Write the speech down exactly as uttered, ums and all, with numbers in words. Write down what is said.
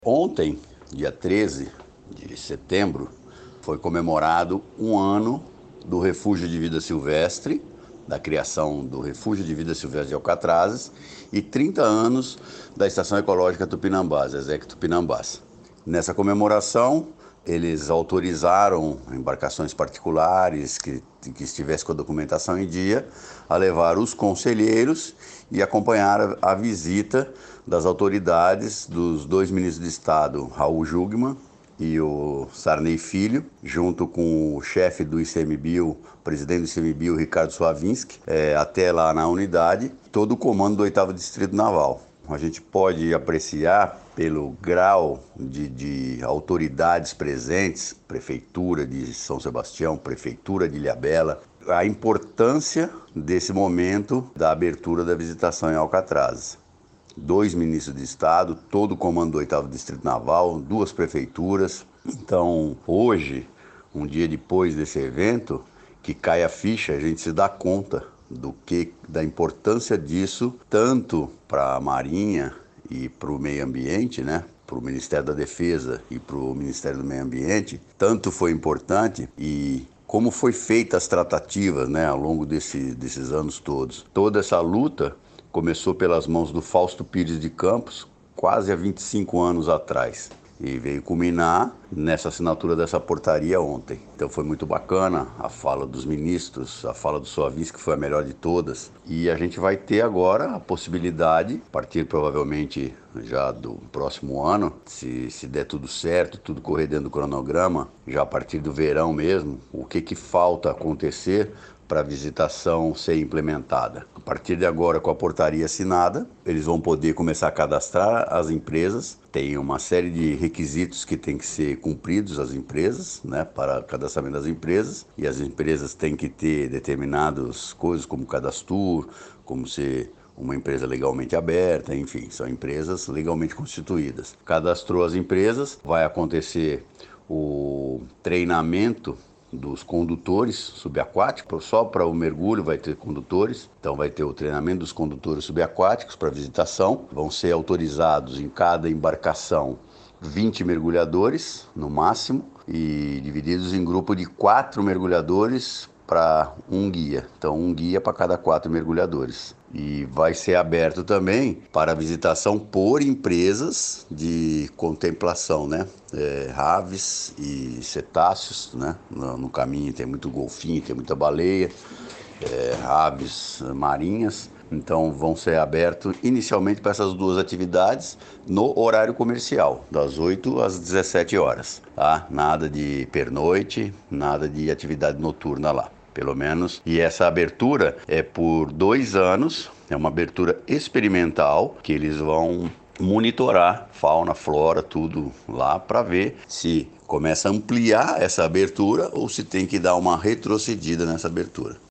Ontem, dia treze de setembro, foi comemorado um ano do Refúgio de Vida Silvestre, da criação do Refúgio de Vida Silvestre de Alcatrazes, e trinta anos da Estação Ecológica Tupinambás, ESEC Tupinambás. Nessa comemoração, eles autorizaram embarcações particulares que, que estivessem com a documentação em dia a levar os conselheiros e acompanhar a, a visita das autoridades dos dois ministros de Estado, Raul Jungmann e o Sarney Filho, junto com o chefe do ICMBio, presidente do ICMBio, Ricardo Swavinski, é, até lá na unidade, todo o comando do oitavo Distrito Naval. A gente pode apreciar pelo grau de, de autoridades presentes, Prefeitura de São Sebastião, Prefeitura de Ilhabela, a importância desse momento da abertura da visitação em Alcatrazes. Dois ministros de Estado, todo o comando do oitavo Distrito Naval, duas prefeituras. Então, hoje, um dia depois desse evento, que cai a ficha, a gente se dá conta do que, da importância disso, tanto para a Marinha e para o meio ambiente, né? Para o Ministério da Defesa e para o Ministério do Meio Ambiente, tanto foi importante e como foi feita as tratativas, né, ao longo desse, desses anos todos. Toda essa luta começou pelas mãos do Fausto Pires de Campos, quase há vinte e cinco anos atrás. E veio culminar nessa assinatura dessa portaria ontem. Então foi muito bacana a fala dos ministros, a fala do Swavinski, que foi a melhor de todas. E a gente vai ter agora a possibilidade, a partir provavelmente já do próximo ano, se, se der tudo certo, tudo correr dentro do cronograma, já a partir do verão mesmo, o que, que falta acontecer para a visitação ser implementada. A partir de agora, com a portaria assinada, eles vão poder começar a cadastrar as empresas. Tem uma série de requisitos que tem que ser cumpridos as empresas, né, para cadastramento das empresas. E as empresas têm que ter determinadas coisas como cadastro, como ser uma empresa legalmente aberta, enfim, são empresas legalmente constituídas. Cadastrou as empresas, vai acontecer o treinamento dos condutores subaquáticos, só para o mergulho vai ter condutores, então vai ter o treinamento dos condutores subaquáticos para visitação, vão ser autorizados em cada embarcação vinte mergulhadores no máximo e divididos em grupo de quatro mergulhadores para um guia, então um guia para cada quatro mergulhadores. E vai ser aberto também para visitação por empresas de contemplação, né? É, aves e cetáceos, né? No, no caminho tem muito golfinho, tem muita baleia, é, aves marinhas. Então vão ser abertos inicialmente para essas duas atividades no horário comercial, das oito às dezessete horas. Tá? Nada de pernoite, nada de atividade noturna lá. Pelo menos, e essa abertura é por dois anos, é uma abertura experimental, que eles vão monitorar fauna, flora, tudo lá, para ver se começa a ampliar essa abertura ou se tem que dar uma retrocedida nessa abertura.